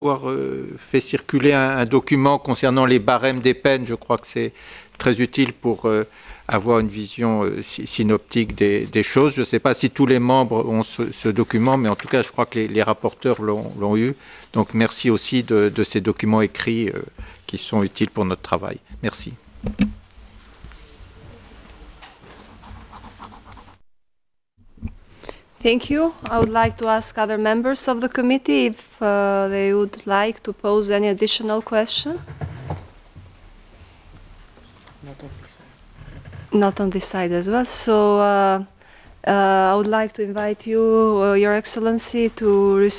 avoir fait circuler un document concernant les barèmes des peines. Je crois que c'est très utile pour avoir une vision synoptique des choses. Je ne sais pas si tous les membres ont ce document, mais en tout cas, je crois que les rapporteurs l'ont eu. Donc, merci aussi de ces documents écrits qui sont utiles pour notre travail. Merci. Thank you. I would like to ask other members of the committee if they would like to pose any additional question. Not on this side as well. So I would like to invite you, Your Excellency, to